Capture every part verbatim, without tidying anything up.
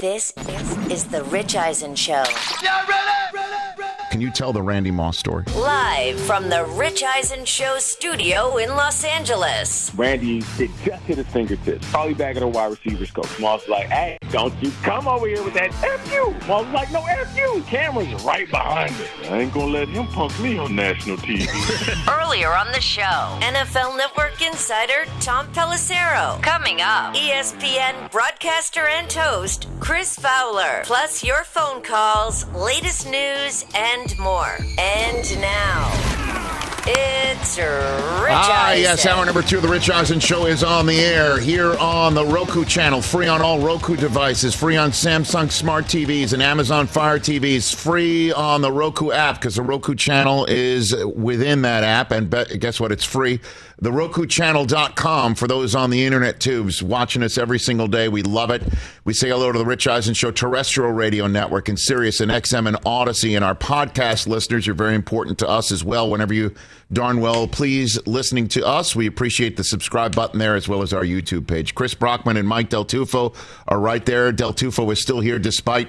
This is the Rich Eisen Show. Yeah, ready, ready, ready. Can you tell the Randy Moss story? Live from the Rich Eisen Show studio in Los Angeles. Randy hit just hit his fingertips. Probably back at the wide receivers coach. Moss was like, hey, don't you come over here with that F you. Moss was like, no F you. Camera's right behind it. I ain't gonna let him punk me on national T V. Earlier on the show, N F L Network insider Tom Pelissero. Coming up, E S P N broadcaster and host Chris Fowler. Plus your phone calls, latest news, and more. And now, it's Rich Ah, Eisen. yes, hour number two of the Rich Eisen Show is on the air here on the Roku channel, free on all Roku devices, free on Samsung Smart T Vs and Amazon Fire T Vs, free on the Roku app because the Roku channel is within that app, and be- guess what? It's free. The Roku Channel dot com for those on the internet tubes watching us every single day. We love it. We say hello to the Rich Eisen Show terrestrial radio network and Sirius and X M and Odyssey, and our podcast listeners are very important to us as well. Whenever you darn well please listening to us, we appreciate the subscribe button there as well as our YouTube page. Chris Brockman and Mike Del Tufo are right there. Del Tufo is still here despite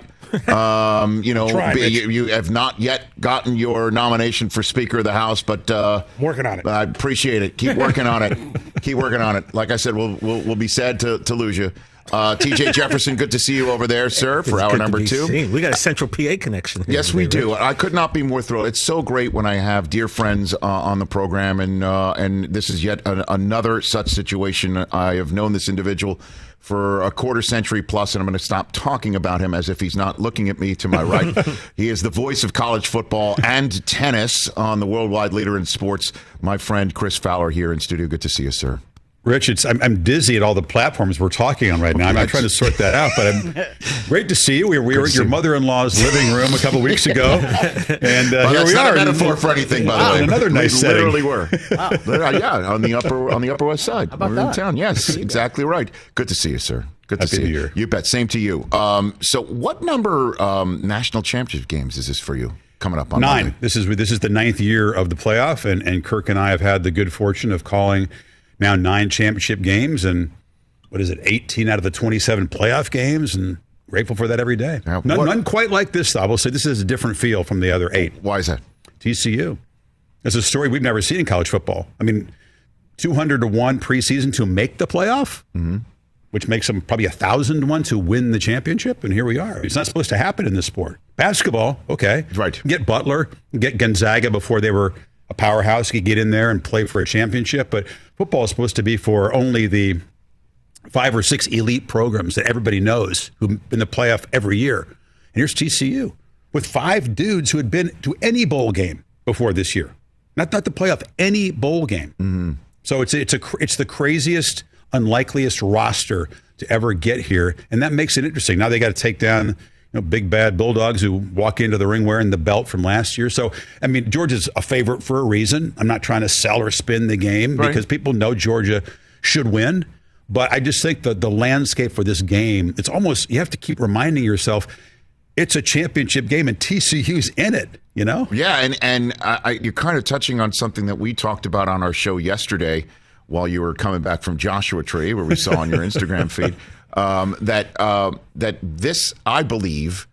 um, you know, Try, be, you, you have not yet gotten your nomination for Speaker of the House, but uh, working on it. I appreciate it. Keep working on it. Keep working on it. Like I said, we'll we'll, we'll be sad to, to lose you. Uh, T J Jefferson, good to see you over there, sir, for It's hour good number to be two. seen. We got a Central P A connection here Yes, we today, do. Rich. I could not be more thrilled. It's so great when I have dear friends uh, on the program, and uh, and this is yet an, another such situation. I have known this individual for a quarter century plus, and I'm going to stop talking about him as if he's not looking at me to my right. He is the voice of college football and tennis on the worldwide leader in sports. My friend Chris Fowler here in studio. Good to see you, sir. Rich, it's, I'm, I'm dizzy at all the platforms we're talking on right now. I'm not trying to sort that out, but I'm great to see you. We, we were at your mother-in-law's living room a couple weeks ago, and uh, Well, here that's we not are. a metaphor for anything, by Wow, the way. another nice we setting. literally were. Wow. Yeah, on the upper on the Upper West Side. How about we're in that? town. Yes, exactly right. Good to see you, sir. Good to Happy see New you. Year. You bet. Same to you. Um, so, what number um, national championship games is this for you coming up on Nine. Monday? This is this is the ninth year of the playoff, and, and Kirk and I have had the good fortune of calling now nine championship games, and what is it, eighteen out of the twenty-seven playoff games, and grateful for that every day. Now, none, what- none quite like this, though. I will say this is a different feel from the other eight. Why is that? T C U. It's a story we've never seen in college football. I mean, two hundred to one preseason to make the playoff, mm-hmm. which makes them probably one thousand to one to win the championship, and here we are. It's not supposed to happen in this sport. Basketball, okay. Right. Get Butler, get Gonzaga before they were a powerhouse. You get in there and play for a championship, but football is supposed to be for only the five or six elite programs that everybody knows who've been in the playoff every year. And here's T C U with five dudes who had been to any bowl game before this year. Not not the playoff, any bowl game. Mm-hmm. So it's it's a it's the craziest, unlikeliest roster to ever get here, and that makes it interesting. Now they got to take down, you know, big bad Bulldogs who walk into the ring wearing the belt from last year. So I mean, Georgia's a favorite for a reason. I'm not trying to sell or spin the game Right. because people know Georgia should win. But I just think that the landscape for this game, it's almost, you have to keep reminding yourself, it's a championship game and T C U's in it, you know? Yeah, and, and I, I, you're kind of touching on something that we talked about on our show yesterday while you were coming back from Joshua Tree, where we saw on your Instagram feed, um, that uh, that this, I believe,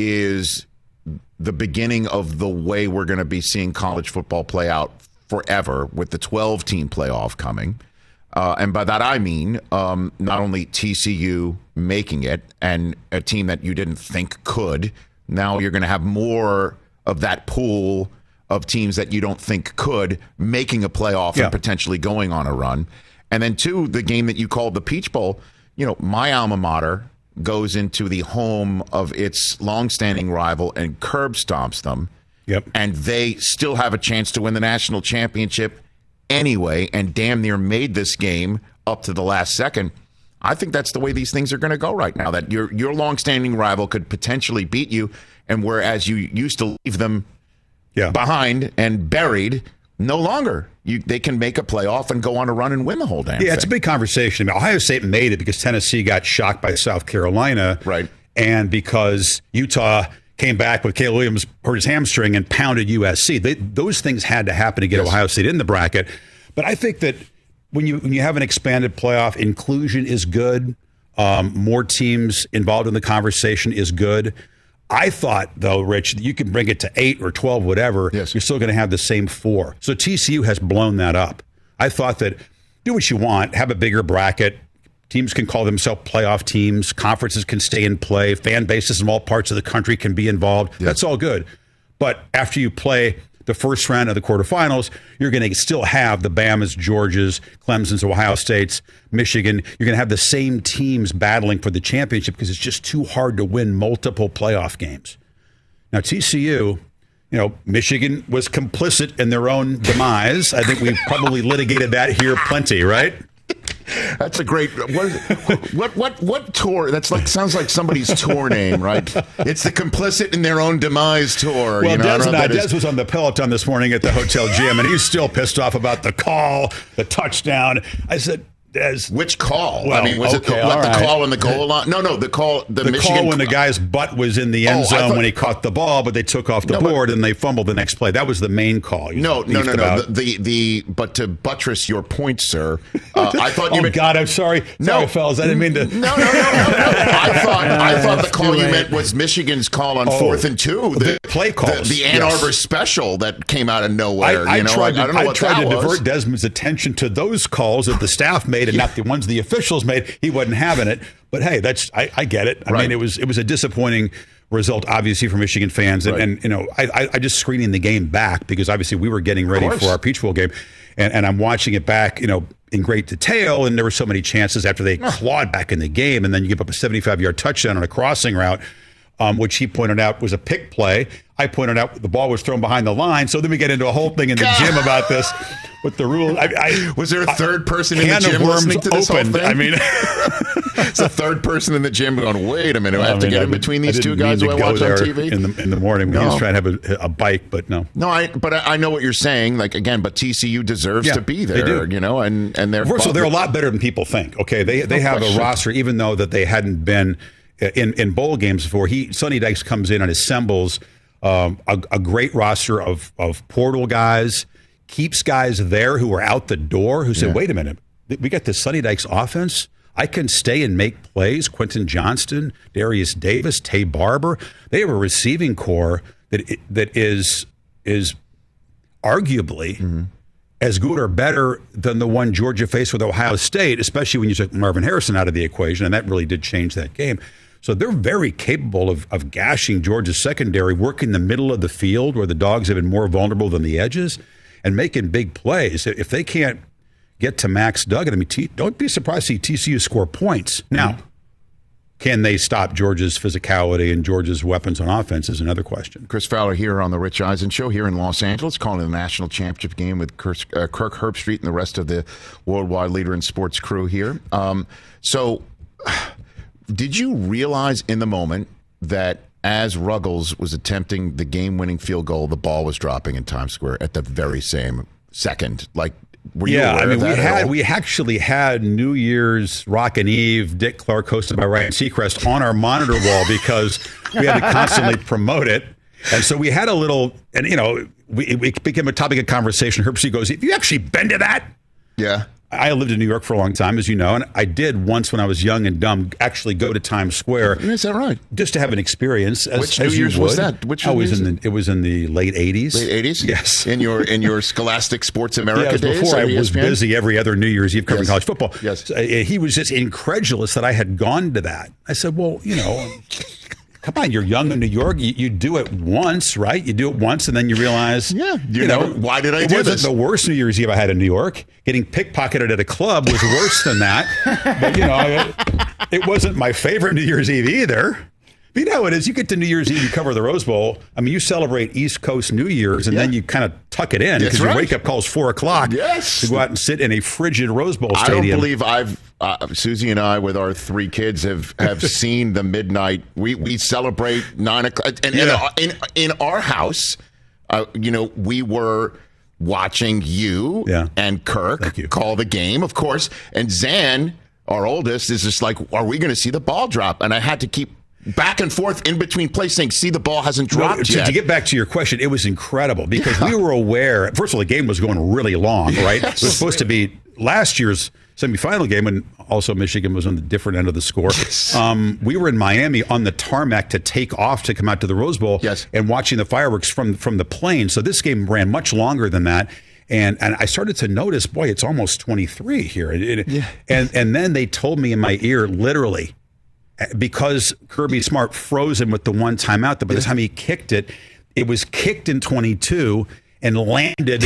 is the beginning of the way we're going to be seeing college football play out forever with the twelve-team playoff coming. Uh, and by that I mean um, not only T C U making it and a team that you didn't think could. Now you're going to have more of that pool of teams that you don't think could making a playoff Yeah. and potentially going on a run. And then two, the game that you called the Peach Bowl, you know, my alma mater goes into the home of its longstanding rival and curb stomps them. Yep. And they still have a chance to win the national championship anyway, and damn near made this game up to the last second. I think that's the way these things are going to go right now, that your your longstanding rival could potentially beat you, and whereas you used to leave them Yeah. behind and buried, no longer. You, they can make a playoff and go on a run and win the whole damn Yeah, thing. it's a big conversation. I mean, Ohio State made it because Tennessee got shocked by South Carolina. Right. And because Utah came back with Caleb Williams, hurt his hamstring, and pounded U S C. They, those things had to happen to get Yes. Ohio State in the bracket. But I think that when you when you have an expanded playoff, inclusion is good. Um, more teams involved in the conversation is good. I thought, though, Rich, that you can bring it to eight or twelve, whatever. Yes. You're still going to have the same four. So T C U has blown that up. I thought that do what you want, have a bigger bracket. Teams can call themselves playoff teams. Conferences can stay in play. Fan bases in all parts of the country can be involved. Yes. That's all good. But after you play the first round of the quarterfinals, you're going to still have the Bamas, Georgias, Clemson's, Ohio States, Michigan. You're going to have the same teams battling for the championship because it's just too hard to win multiple playoff games. Now, T C U, you know, Michigan was complicit in their own demise. I think we've probably litigated that here plenty, right? That's a great. What, what what what tour? That's like sounds like somebody's tour name, right? It's the complicit in their own demise tour. Well, you know, Des, I don't know and I, if that Des was on the Peloton this morning at the hotel gym, and he's still pissed off about the call, the touchdown. I said, Des, which call? Well, I mean, was okay, it the, what, the right. call in the goal line? No, no, the call. The, the Michigan call when the guy's butt was in the end Oh, I zone thought- when he caught the ball, but they took off the No, but- board and they fumbled the next play. That was the main call. You No, no, no, beefed no. about. The, the the but to buttress your point, sir. Uh, I thought you oh meant. God, I'm sorry. Sorry, No. fellas. I didn't mean to. No, no, no, no, no. I thought I thought the It's call too you late. meant was Michigan's call on Oh, fourth and two. the play calls, the, the Ann yes. Arbor special that came out of I, nowhere. I you know, tried, I, I don't know I what tried that to was. divert Desmond's attention to those calls that the staff made and not the ones the officials made. He wasn't having it. But hey, that's I, I get it. I Right. mean, it was it was a disappointing result, obviously, for Michigan fans. And, Right. and you know, I, I, I just screening the game back because obviously we were getting ready course. for our Peach Bowl game, and, and I'm watching it back, you know, in great detail. And there were so many chances after they clawed back in the game, and then you give up a seventy-five yard touchdown on a crossing route, um, which he pointed out was a pick play. I pointed out the ball was thrown behind the line. So then we get into a whole thing in the gym about this with the rules. I, I, Was there a third person in the can of gym worms listening to this opened. whole thing? I mean, it's a third person in the gym going, wait a minute, I have I to mean, get I in did- between I these two didn't mean guys to who I go watch on there T V? in the in the morning when he No. was trying to have a, a bike, but no. No, I but I, I know what you're saying. Like again, but T C U deserves Yeah, to be they there. do. You know, and and they're First of all, they're a lot better than people think. Okay, they they No have question. a roster, even though that they hadn't been in in bowl games before. He Sonny Dykes comes in and assembles um, a, a great roster of of portal guys, keeps guys there who are out the door who said, Yeah. "Wait a minute, we got this Sonny Dykes offense. I can stay and make plays." Quentin Johnston, Darius Davis, Tay Barber. They have a receiving core that that is is arguably. Mm-hmm. as good or better than the one Georgia faced with Ohio State, especially when you took Marvin Harrison out of the equation, and that really did change that game. So they're very capable of, of gashing Georgia's secondary, working the middle of the field where the Dogs have been more vulnerable than the edges, and making big plays. If they can't get to Max Duggan, I mean, T, don't be surprised to see T C U score points. Now, mm-hmm. Can they stop Georgia's physicality and Georgia's weapons on offense is another question. Chris Fowler here on the Rich Eisen Show here in Los Angeles, calling the national championship game with Kirk, uh, Kirk Herbstreit and the rest of the worldwide leader in sports crew here. Um, so, did you realize in the moment that as Ruggles was attempting the game-winning field goal, the ball was dropping in Times Square at the very same second? Like, were you yeah, aware I mean, of that we at had all? we actually had New Year's Rockin' Eve, Dick Clark hosted by Ryan Seacrest on our monitor wall because we had to constantly promote it, and so we had a little, and you know, we, it became a topic of conversation. Herbstreit goes, "Have you actually been to that?" Yeah. I lived in New York for a long time, as you know, and I did once when I was young and dumb actually go to Times Square. Is that right? Just to have an experience. As, Which as New Year's you was would. that? Which I New was Year's? in the. It was in the late eighties. Late eighties? Yes. In your in your Scholastic Sports America Yeah, it was days? before I at was E S P N? busy every other New Year's Eve covering Yes. college football. Yes. So, uh, he was just incredulous that I had gone to that. I said, well, you know, come on, you're young in New York. You, you do it once, right? You do it once, and then you realize, Yeah, you you know, never- why did I it do wasn't this? the worst New Year's Eve I had in New York. Getting pickpocketed at a club was worse than that. But, you know, it, it wasn't my favorite New Year's Eve either. But you know how it is. You get to New Year's Eve, you cover the Rose Bowl. I mean, you celebrate East Coast New Year's, and Yeah. then you kind of tuck it in That's because your right. wake-up call is four o'clock Yes. to go out and sit in a frigid Rose Bowl I stadium. don't believe I've uh, Susie and I with our three kids have, have seen the midnight. We we celebrate nine o'clock, and Yeah. in, in in our house, uh, you know, we were watching you Yeah. and Kirk Thank you. call the game, of course, and Zan, our oldest, is just like, are we going to see the ball drop? And I had to keep back and forth in between plays saying, see, the ball hasn't Well, dropped to, yet. to get back to your question, it was incredible because we were aware. First of all, the game was going really long, right? It was supposed to be last year's semifinal game, and also Michigan was on the different end of the score. Um, we were in Miami on the tarmac to take off to come out to the Rose Bowl yes. and watching the fireworks from, from the plane. So this game ran much longer than that. And and I started to notice, boy, it's almost twenty-three here. It, yeah. And and then they told me in my ear, literally, because Kirby Smart froze him with the one timeout, that by the time he kicked it, it was kicked in twenty-two and landed.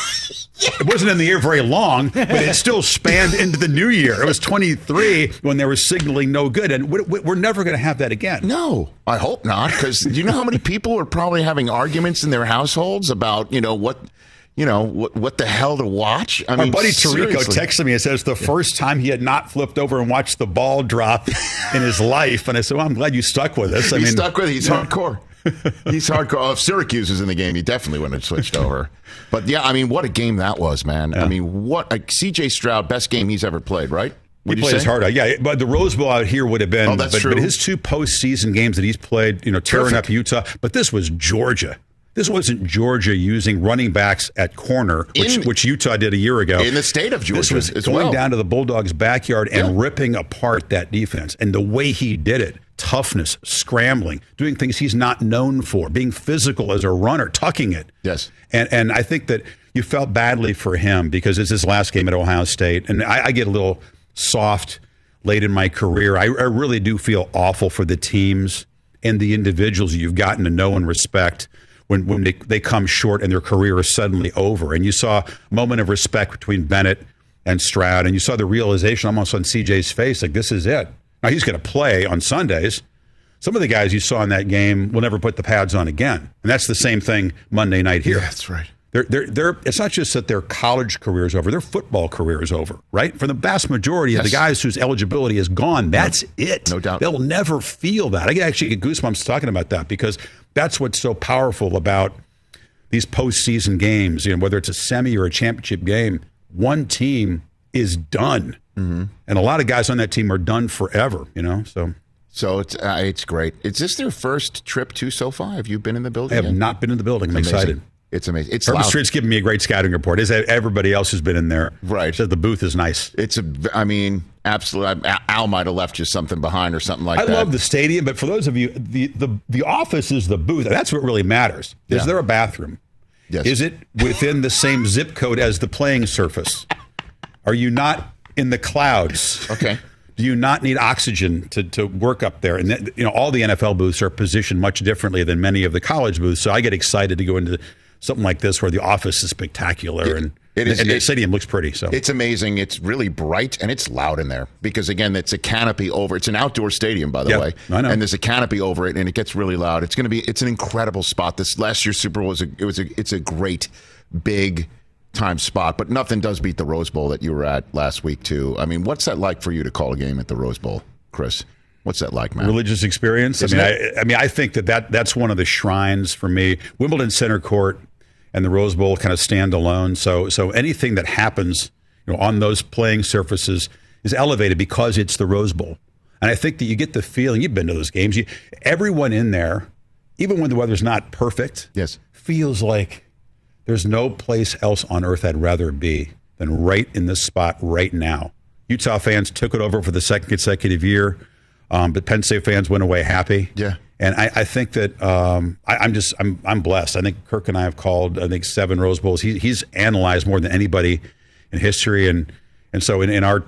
It wasn't in the air very long, but it still spanned into the new year. It was twenty-three when they were signaling no good. And we're never going to have that again. No, I hope not, because do you know how many people are probably having arguments in their households about, you know, what... You know, what what the hell to watch? I My mean, buddy Tirico seriously. texted me and says the first time he had not flipped over and watched the ball drop in his life. And I said, well, I'm glad you stuck with us. I He's mean, stuck with it. He's yeah. hardcore. He's hardcore. Oh, if Syracuse was in the game, he definitely wouldn't have switched over. But, yeah, I mean, what a game that was, man. Yeah. I mean, what a C J Stroud, best game he's ever played, right? He Would you played say? his heart out. Yeah, but the Rose Bowl out here would have been. Oh, that's but, true. but his two postseason games that he's played, you know, tearing Perfect. up Utah. But this was Georgia. This wasn't Georgia using running backs at corner, which, In- which Utah did a year ago. In the state of Georgia This was as going well. down to the Bulldogs' backyard and Yeah. ripping apart that defense. And the way he did it, toughness, scrambling, doing things he's not known for, being physical as a runner, tucking it. Yes. And and I think that you felt badly for him because it's his last game at Ohio State. And I, I get a little soft late in my career. I, I really do feel awful for the teams and the individuals you've gotten to know and respect when, when they, they come short and their career is suddenly over. And you saw a moment of respect between Bennett and Stroud, and you saw the realization almost on C J's face, like, this is it. Now, he's going to play on Sundays. Some of the guys you saw in that game will never put the pads on again. And that's the same thing Monday night here. Yeah, that's right. They're, they're, they're, it's not just that their college career is over, their football career is over, right? For the vast majority Yes. of the guys whose eligibility is gone, that's it. No doubt. They'll never feel that. I can actually get goosebumps talking about that because that's what's so powerful about these postseason games, you know, whether it's a semi or a championship game. One team is done. Mm-hmm. And a lot of guys on that team are done forever, you know, so... So it's uh, it's great. Is this their first trip to SoFi? Have you been in the building I have yet? not been in the building. I'm It's amazing. excited. It's amazing. It's Herbert loud. Street's giving me a great scouting report. Is that everybody else who's been in there? Right. Said the booth is nice. It's a. I mean, absolutely. Al might have left you something behind or something like I that. love the stadium, but for those of you, the the, the office is the booth. That's what really matters. Is Yeah. there a bathroom? Yes. Is it within the same zip code as the playing surface? Are you not in the clouds? Okay. Do you not need oxygen to, to work up there? And that, you know, all the N F L booths are positioned much differently than many of the college booths. So I get excited to go into something like this where the office is spectacular and, it is, and the it, stadium looks pretty. So it's amazing. It's really bright and it's loud in there because again, it's a canopy over. It's an outdoor stadium, by the Yeah, way. I know. And there's a canopy over it, and it gets really loud. It's going to be. It's an incredible spot. This last year's Super Bowl was a. It was a. It's a great, big time spot, but nothing does beat the Rose Bowl that you were at last week too. I mean, what's that like for you to call a game at the Rose Bowl, Chris? What's that like, man? religious experience. I Isn't mean, it? I, I mean, I think that, that that's one of the shrines for me. Wimbledon Center Court and the Rose Bowl kind of stand alone. So, so anything that happens, you know, on those playing surfaces is elevated because it's the Rose Bowl. And I think that you get the feeling. You've been to those games. You, everyone in there, even when the weather's not perfect, Yes. feels like there's no place else on earth I'd rather be than right in this spot right now. Utah fans took it over for the second consecutive year, um, but Penn State fans went away happy. Yeah. And I, I think that um, I, I'm just I'm I'm blessed. I think Kirk and I have called I think seven Rose Bowls. He, he's analyzed more than anybody in history, and and so in, in our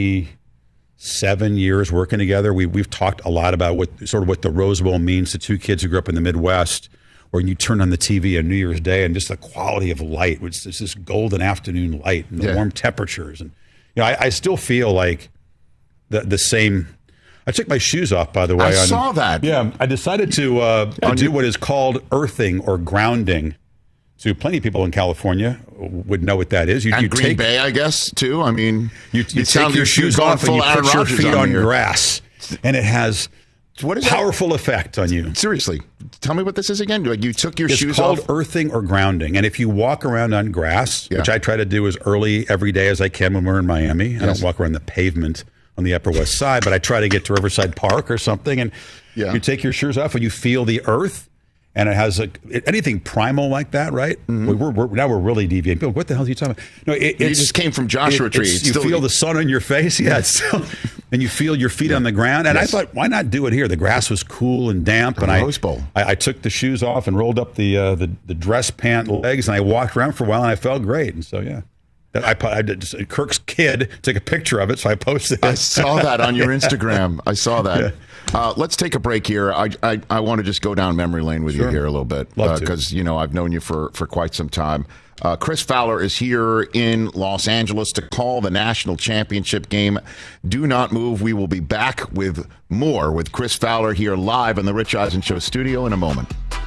twenty-seven years working together, we we've talked a lot about what sort of what the Rose Bowl means to two kids who grew up in the Midwest. When you turn on the T V on New Year's Day and just the quality of light, which is this golden afternoon light and the Yeah. warm temperatures, and you know, I, I still feel like the the same. I took my shoes off, by the way. I on, saw that. Yeah, I decided to uh, On do your- what is called earthing or grounding. So plenty of people in California would know what that is. You, And you Green take Bay, I guess, too. I mean, you, you it take sounds your like shoes you're going off and full you Aaron put your Rodgers feet on me here. grass, and it has What is that? powerful effect on you. Seriously, tell me what this is again. Like you took your It's shoes called off. earthing or grounding. And if you walk around on grass, Yeah. which I try to do as early every day as I can when we're in Miami, I Yes. don't walk around the pavement on the Upper West Side, but I try to get to Riverside Park or something. And Yeah. you take your shoes off and you feel the earth, And it has a, anything primal like that, right? Mm-hmm. we, we're, we're, now we're really deviating. People, what the hell are you talking about? No, it, you just came from Joshua it, Tree. You still, feel the sun on your face, yeah. Still, and you feel your feet yeah. on the ground. And yes. I thought, why not do it here? The grass was cool and damp, and I, I I took the shoes off and rolled up the uh, the the dress pant legs, and I walked around for a while, and I felt great. And so yeah. I, I did, Kirk's kid took a picture of it, so I posted it. I saw that on your Instagram. I saw that. Yeah. Uh, let's take a break here. I I, I want to just go down memory lane with sure. you here a little bit because uh, you know I've known you for, for quite some time. Uh, Chris Fowler is here in Los Angeles to call the national championship game. Do not move. We will be back with more with Chris Fowler here live in the Rich Eisen Show studio in a moment.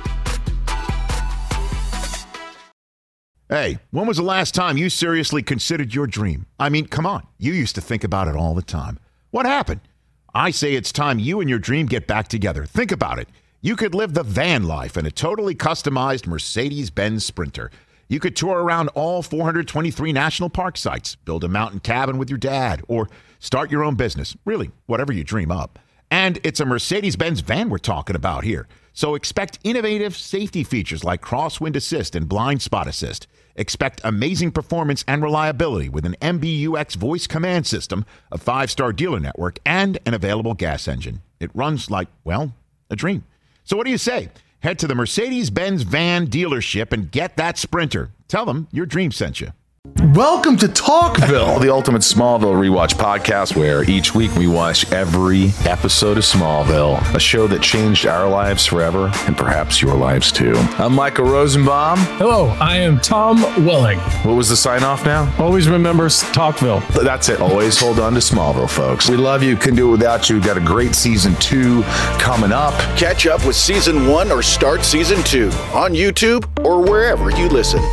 Hey, when was the last time you seriously considered your dream? I mean, come on. You used to think about it all the time. What happened? I say it's time you and your dream get back together. Think about it. You could live the van life in a totally customized Mercedes-Benz Sprinter. You could tour around all four hundred twenty-three national park sites, build a mountain cabin with your dad, or start your own business. Really, whatever you dream up. And it's a Mercedes-Benz van we're talking about here. So expect innovative safety features like crosswind assist and blind spot assist. Expect amazing performance and reliability with an M B U X voice command system, a five-star dealer network, and an available gas engine. It runs like, well, a dream. So what do you say? Head to the Mercedes-Benz van dealership and get that Sprinter. Tell them your dream sent you. Welcome to Talkville, the ultimate Smallville rewatch podcast where each week we watch every episode of Smallville, a show that changed our lives forever and perhaps your lives too. I'm Michael Rosenbaum. Hello, I am Tom Welling. What was the sign off now? Always remember Talkville. That's it. Always hold on to Smallville, folks. We love you. Couldn't do it without you. We've got a great season two coming up. Catch up with season one or start season two on YouTube or wherever you listen.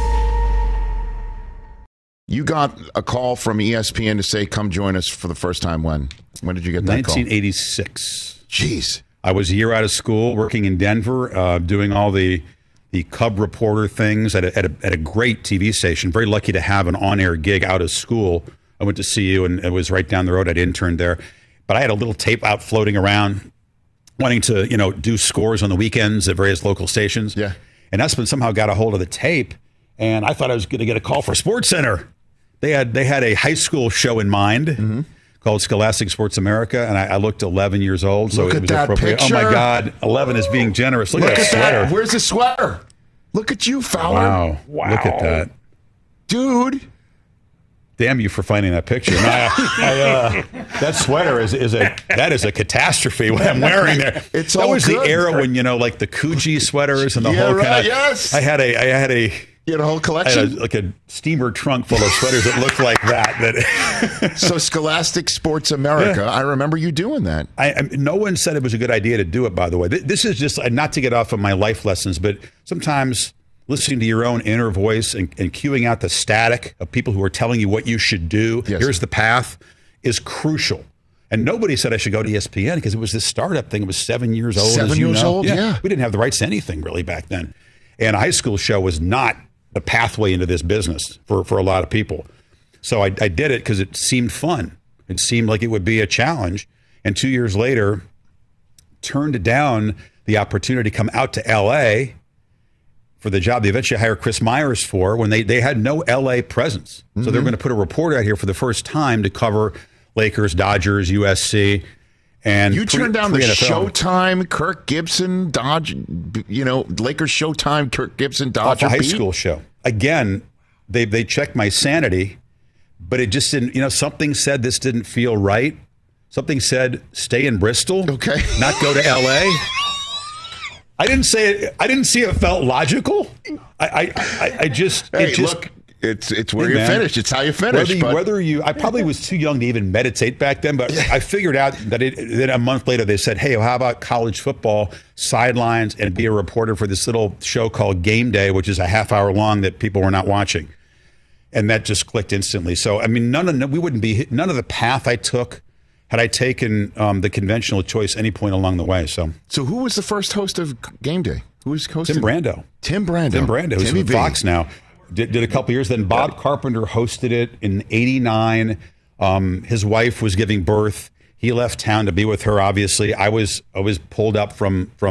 You got a call from E S P N to say, come join us for the first time when? When did you get that nineteen eighty-six. Call? Jeez. I was a year out of school working in Denver, uh, doing all the the Cub reporter things at a, at, a, at a great T V station. Very lucky to have an on-air gig out of school. I went to C U, and it was right down the road. I'd interned there. But I had a little tape out floating around, wanting to, you know, do scores on the weekends at various local stations. Yeah. And Espen somehow got a hold of the tape, and I thought I was going to get a call for SportsCenter. They had they had a high school show in mind mm-hmm. called Scholastic Sports America, and I, I looked eleven years old, so Look it was at that appropriate. Picture. Oh my God, eleven is being generous. Look, Look at that at sweater. That. Where's the sweater? Look at you, Fowler. Wow. wow. Look at that. Dude. Damn you for finding that picture. No, I, I, uh, that sweater is, is a that is a catastrophe what I'm wearing there. It's that all was good. The era when, you know, like the Coogee sweaters and the yeah, whole right, kind of yes. I had a I had a You had a whole I collection? had a, like a steamer trunk full of sweaters that looked like that. that So Scholastic Sports America, yeah. I remember you doing that. I, I, no one said it was a good idea to do it, by the way. This is just, not to get off of my life lessons, but sometimes listening to your own inner voice and, and cueing out the static of people who are telling you what you should do, yes. here's the path, is crucial. And nobody said I should go to E S P N because it was this startup thing. It was seven years old. Seven as you years know. old, yeah. yeah. We didn't have the rights to anything really back then. And a high school show was not the pathway into this business for, for a lot of people. So I, I did it because it seemed fun. It seemed like it would be a challenge. And two years later, turned down the opportunity to come out to L A for the job they eventually hired Chris Myers for when they, they had no L A presence. Mm-hmm. So they were going to put a reporter out here for the first time to cover Lakers, Dodgers, U S C. And you turned down the N F L. Showtime, Kirk Gibson, Dodge, you know, Lakers Showtime, Kirk Gibson, Dodger Off a high beat? school show. Again, they they checked my sanity, but it just didn't, you know, something said this didn't feel right. Something said stay in Bristol, okay, not go to L A. I didn't say it. I didn't see it felt logical. I I, I, I just hey, it just look, it's it's where hey, you man, finish. It's how you finish. Whether you, but... whether you, I probably was too young to even meditate back then, but I figured out that it, then a month later they said, "Hey, how about college football sidelines and be a reporter for this little show called Game Day, which is a half hour long that people were not watching," and that just clicked instantly. So I mean, none of we wouldn't be none of the path I took had I taken um, the conventional choice any point along the way. So, so who was the first host of Game Day? Who was hosting? Tim Brando. Tim Brando. Tim Brando, who's with Fox now. Did, did a couple years. Then Bob Carpenter hosted it in eighty-nine. Um, his wife was giving birth. He left town to be with her, obviously. I was I was pulled up from from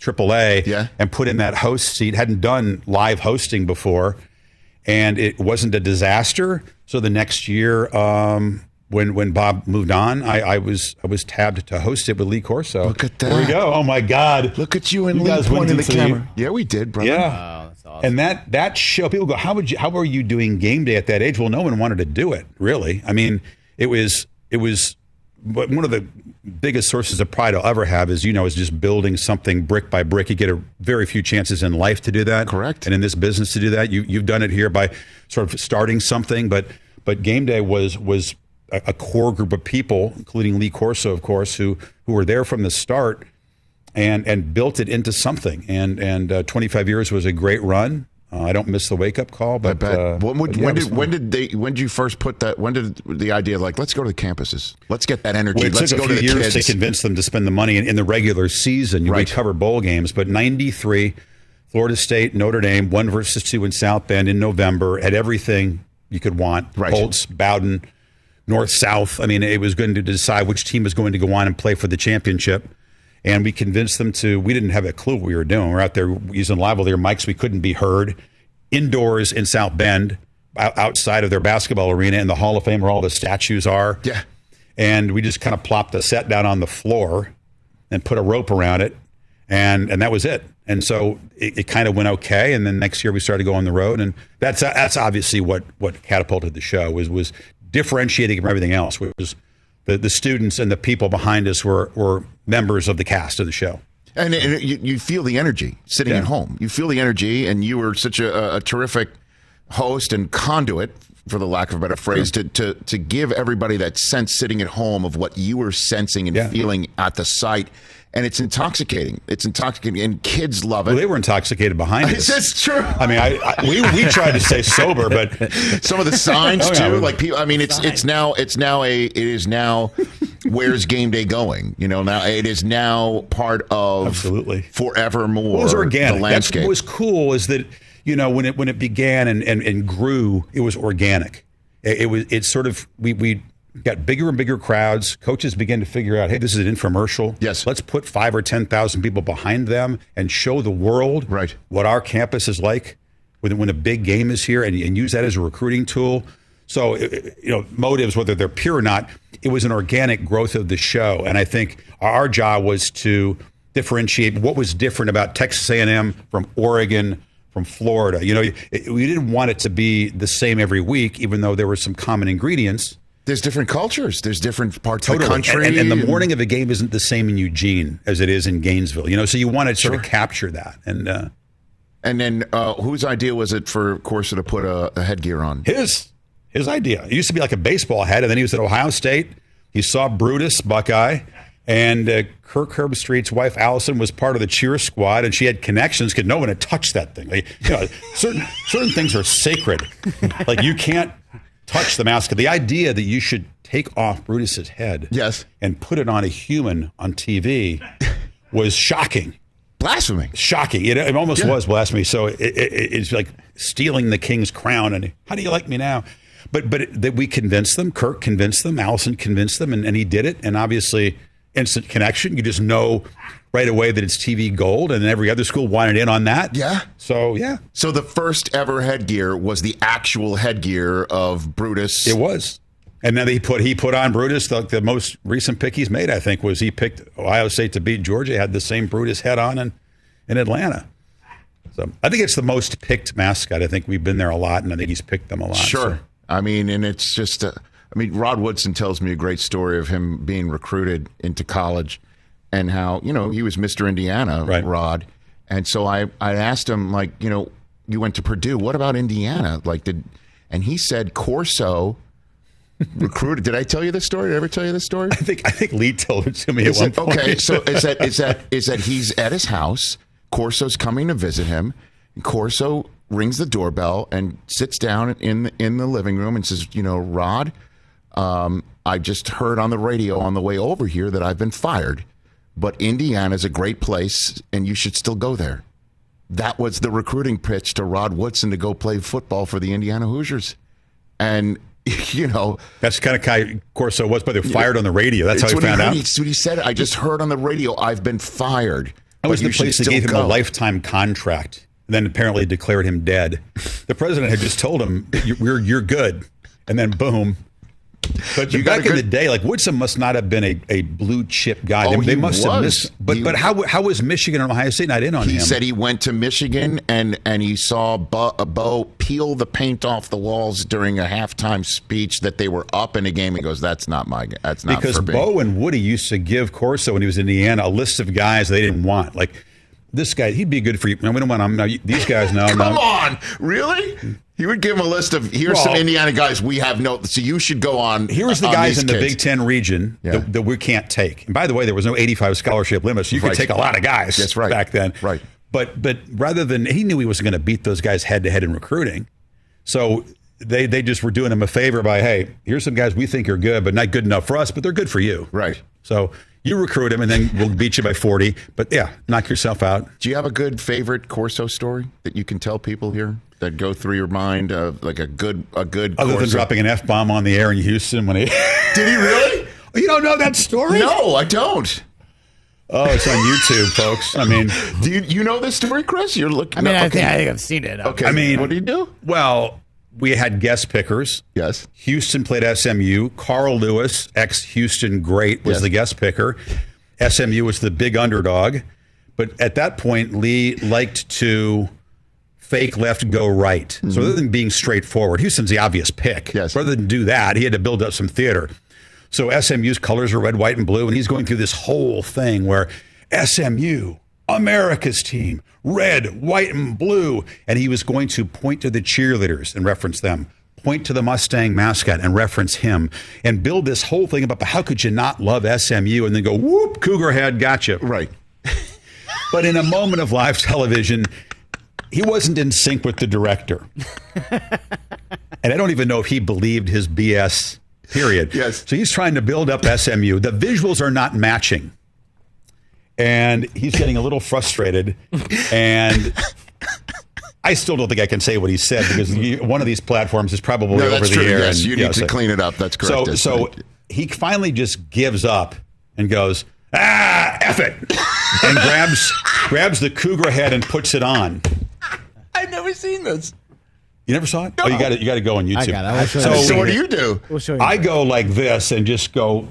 triple A yeah. and put in that host seat. Hadn't done live hosting before, and it wasn't a disaster. So the next year, um, when when Bob moved on, I, I was I was tabbed to host it with Lee Corso. Look at that! There we go. Oh my God! Look at you and you Lee guys pointing the to camera. Yeah, we did, brother. Yeah. Wow, that's awesome. And that that show, people go, how would you? How were you doing game day at that age? Well, no one wanted to do it. Really, I mean, it was it was. But one of the biggest sources of pride I'll ever have is, you know, is just building something brick by brick. You get a very few chances in life to do that. Correct. And in this business to do that, you you've done it here by sort of starting something. But but game day was was a, a core group of people, including Lee Corso, of course, who who were there from the start and and built it into something. And and uh, twenty-five years was a great run. Uh, I don't miss the wake up call, but, I bet. Uh, when, would, but yeah, when it was did fun. when did they when did you first put that? When did the idea like let's go to the campuses, let's get that energy, Well, it let's took go a to few the years kids. to convince them to spend the money in, in the regular season. Right. We covered bowl games, but ninety-three, Florida State, Notre Dame, one versus two in South Bend in November, had everything you could want. Right. Colts, Bowden, North South. I mean, it was going to decide which team was going to go on and play for the championship. And we convinced them to. We didn't have a clue what we were doing. We're out there using lavalier mics. We couldn't be heard. Indoors in South Bend, outside of their basketball arena in the Hall of Fame where all the statues are. Yeah. And we just kind of plopped the set down on the floor and put a rope around it. And and that was it. And so it, it kind of went okay. And then next year we started to go on the road. And that's that's obviously what, what catapulted the show, was was differentiating from everything else. It was the, the students and the people behind us were, were members of the cast of the show. And, and you, you feel the energy sitting Yeah. at home. You feel the energy, and you were such a, a terrific host and conduit, for the lack of a better phrase, to, to to give everybody that sense sitting at home of what you were sensing and Yeah. feeling at the site. And it's intoxicating. It's intoxicating, and kids love it. Well, they were intoxicated behind us. It's true. I mean, I, I we we tried to stay sober, but Some of the signs Oh, yeah. too, like people. I mean, it's it's now it's now a it is now. Where's game day going? You know, now it is now part of Absolutely. forevermore. it was organic. The landscape. That's what was cool is that, you know, when it when it began and, and, and grew, it was organic. It, it was it's sort of we we got bigger and bigger crowds. Coaches began to figure out, hey, this is an infomercial. Yes. Let's put five or ten thousand people behind them and show the world Right. what our campus is like when when a big game is here, and, and use that as a recruiting tool. So, you know, motives, whether they're pure or not, it was an organic growth of the show. And I think our job was to differentiate what was different about Texas A and M from Oregon, from Florida. You know, it, we didn't want it to be the same every week, even though there were some common ingredients. There's different cultures. There's different parts Totally. of the country. And, and, and the morning of a game isn't the same in Eugene as it is in Gainesville. You know, so you want to sort Sure. of capture that. And uh, And then uh, whose idea was it for Corso to put a, a headgear on? his his idea. It used to be like a baseball hat, and then he was at Ohio State. He saw Brutus, Buckeye, and uh, Kirk Herbstreit's wife Allison was part of the cheer squad, and she had connections because no one had touched that thing. Like, you know, certain certain things are sacred. Like you can't touch the mascot. The idea that you should take off Brutus's head, Yes. and put it on a human on T V was shocking. Blasphemy. Shocking. It, it almost Yeah. was blasphemy. So it, it, it's like stealing the king's crown. And how do you like me now? But but it, that we convinced them. Kirk convinced them. Allison convinced them, and, and he did it. And obviously, instant connection. You just know right away that it's T V gold, and every other school wanted in on that. Yeah. So yeah, So the first ever headgear was the actual headgear of Brutus. it was. And then he put he put on Brutus. The, the most recent pick he's made, I think, was he picked Ohio State to beat Georgia. Had the same Brutus head on in, in Atlanta. So I think it's the most picked mascot. I think we've been there a lot, and I think he's picked them a lot. Sure. So. I mean, and it's just, uh, I mean, Rod Woodson tells me a great story of him being recruited into college and how, you know, he was Mister Indiana, Right. Rod. And so I, I asked him, like, you know, you went to Purdue. What about Indiana? Like, did, and he said Corso recruited. Did I tell you this story? Did I ever tell you this story? I think I think Lee told it to me Is at one it- point. okay, so is that is that is that he's at his house? Corso's coming to visit him. Corso rings the doorbell and sits down in in the living room and says, "You know, Rod, um, I just heard on the radio on the way over here that I've been fired, but Indiana's a great place and you should still go there." That was the recruiting pitch to Rod Woodson to go play football for the Indiana Hoosiers, and you know. That's kind of Kai Corso was, but they're fired on the radio. That's how It's he what found heard. out. It's what he said. I just heard on the radio, I've been fired That was But the you should place that still gave him go. a lifetime contract, and then apparently declared him dead. The president had just told him, "You're you're good," and then boom. But You got back a in good- the day, like Woodson must not have been a, a blue chip guy. Oh, they, they he must have was. missed. But He- but how how was Michigan and Ohio State not in on He him? said he went to Michigan and, and he saw Bo, Bo peel the paint off the walls during a halftime speech that they were up in a game. He goes, "That's not my. That's not because for me." Bo and Woody used to give Corso when he was in Indiana a list of guys they didn't want. Like this guy, he'd be good for you. No, we don't want him. No, these guys, no, Come no. on, really? He would give him a list of here's Well- some Indiana guys we have no. So you should go on. Here's the on guys these in the kids. Big Ten region Yeah. that, that we can't take. And by the way, there was no eighty-five scholarship limit, so you could Right. take a lot of guys. That's right. Back then, Right. But but rather than he knew he wasn't going to beat those guys head to head in recruiting, so they they just were doing him a favor by hey, here's some guys we think are good, but not good enough for us, but they're good for you. Right. So you recruit them, and then we'll beat you by forty. But yeah, knock yourself out. Do you have a good favorite Corso story that you can tell people here that go through your mind of like a good a good Other than Corso- dropping an F bomb on the air in Houston when he Did he really? you don't know that story? No, I don't. Oh, it's on YouTube, folks. I mean, Do you you know this story, Chris? You're looking. I mean, up, I think okay. I think I've seen it. Okay. I mean, what do you do? Well, we had guest pickers. Yes. Houston played S M U. Carl Lewis, ex-Houston great, was Yes. the guest picker. S M U was the big underdog. But at that point, Lee liked to fake left, go right. Mm-hmm. So rather than being straightforward, Houston's the obvious pick. Yes. Rather than do that, he had to build up some theater. So S M U's colors are red, white, and blue, and he's going through this whole thing where S M U, America's team, red, white, and blue. And he was going to point to the cheerleaders and reference them, point to the Mustang mascot and reference him, and build this whole thing about how could you not love S M U and then go, whoop, Cougar head, gotcha. Right. But in a moment of live television, he wasn't in sync with the director. And I don't even know if he believed his B S, period. Yes. So he's trying to build up S M U. The visuals are not matching. And he's getting a little frustrated. And I still don't think I can say what he said because you- one of these platforms is probably No, over that's the true. air. Yes, and, you need know, to so- clean it up. That's correct. So, That's so right. he finally just gives up and goes, ah, F it, and grabs grabs the Cougar head and puts it on. I've never seen this. You never saw it? Oh, you got to you got to go on YouTube. I got it. I'll show So, you. So what do you do? We'll show you. I go like this and just go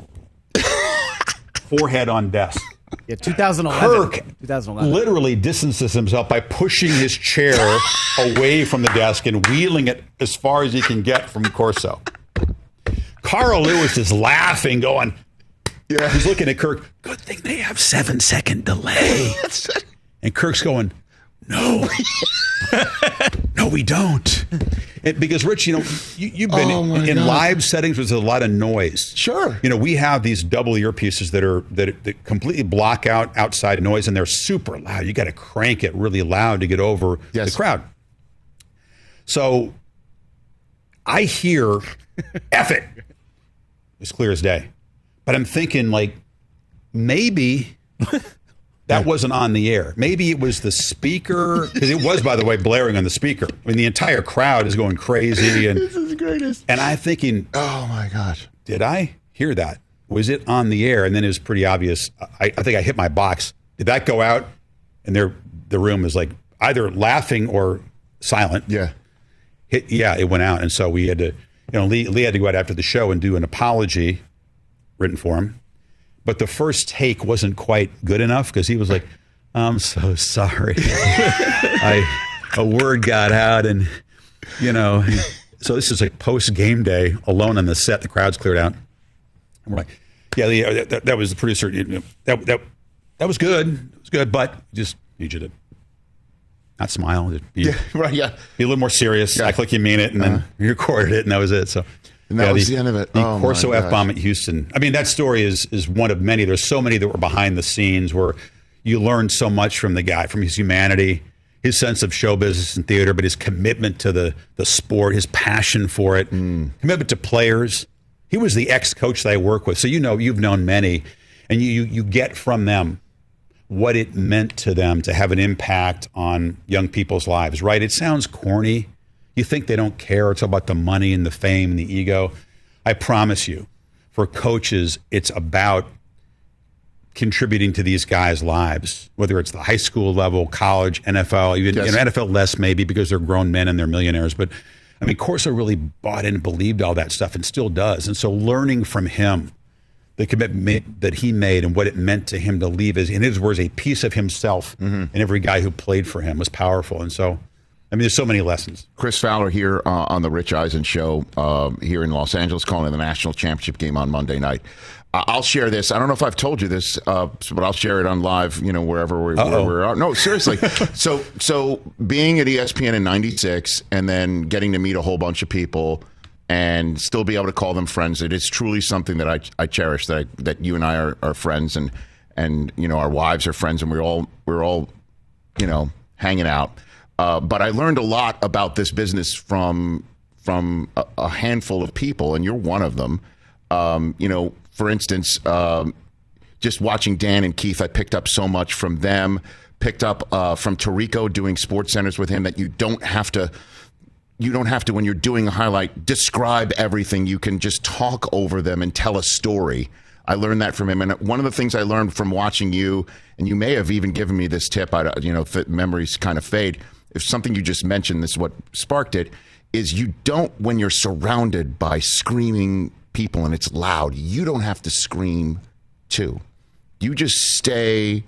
forehead on desk. Yeah, twenty eleven. Kirk twenty eleven. literally distances himself by pushing his chair away from the desk and wheeling it as far as he can get from Corso. Carl Lewis is laughing, going, Yeah. he's looking at Kirk, good thing they have seven second delay. And Kirk's going, no. No, we don't. And because, Rich, you know, you, you've been Oh, my in, in God. live settings where there's a lot of noise. Sure. You know, we have these double earpieces that are that, that completely block out outside noise, and they're super loud. You got to crank it really loud to get over Yes. the crowd. So I hear F it. It's clear as day. But I'm thinking, like, maybe that wasn't on the air. Maybe it was the speaker, because it was, by the way, blaring on the speaker. I mean, the entire crowd is going crazy. And, This is the greatest. and I'm thinking, Oh my gosh. did I hear that? Was it on the air? And then it was pretty obvious. I, I think I hit my box. Did that go out? And there, the room is like either laughing or silent. Yeah. Hit, yeah, it went out. And so we had to, you know, Lee, Lee had to go out after the show and do an apology written for him. But the first take wasn't quite good enough because he was like, I'm so sorry. I a word got out and, you know, so this is like post game day, alone on the set. The crowd's cleared out. And we're like, yeah, Lee, that, that was the producer. You know, that, that, that was good. It was good, but just need you to not smile. Be, Yeah. Right. Yeah. be a little more serious. Yeah. Act like you mean it, and then you recorded it, and that was it. So, And that was the end of it. The Oh, my Corso gosh. F bomb at Houston. I mean, that story is is one of many. There's so many that were behind the scenes where you learned so much from the guy, from his humanity, his sense of show business and theater, but his commitment to the the sport, his passion for it, Mm. commitment to players. He was the ex-coach that I work with, so you know you've known many, and you you, you get from them what it meant to them to have an impact on young people's lives, right? It sounds corny. You think they don't care. It's about the money and the fame and the ego. I promise you, for coaches, it's about contributing to these guys' lives, whether it's the high school level, college, N F L, even Yes. you know, N F L less maybe because they're grown men and they're millionaires. But I mean, Corso really bought in and believed all that stuff and still does. And so learning from him, the commitment that he made and what it meant to him to leave, as in his words, a piece of himself Mm-hmm. and every guy who played for him was powerful. And so, I mean, there's so many lessons. Chris Fowler here uh, on the Rich Eisen Show uh, here in Los Angeles, calling the national championship game on Monday night. I- I'll share this. I don't know if I've told you this, uh, but I'll share it on live. You know, wherever we, where we're at. No, seriously. so, so being at E S P N in ninety-six, and then getting to meet a whole bunch of people, and still be able to call them friends. It is truly something that I, I cherish. That I, that you and I are, are friends, and and you know our wives are friends, and we're all we're all you know hanging out. Uh, but I learned a lot about this business from from a, a handful of people, and you're one of them. Um, you know, for instance, um, just watching Dan and Keith, I picked up so much from them. Picked up uh, from Tirico doing Sports Centers with him that you don't have to. You don't have to, when you're doing a highlight, describe everything. You can just talk over them and tell a story. I learned that from him. And one of the things I learned from watching you, and you may have even given me this tip, I, you know, if memories kind of fade, if something you just mentioned, this is what sparked it, is you don't, when you're surrounded by screaming people and it's loud, you don't have to scream too. You just stay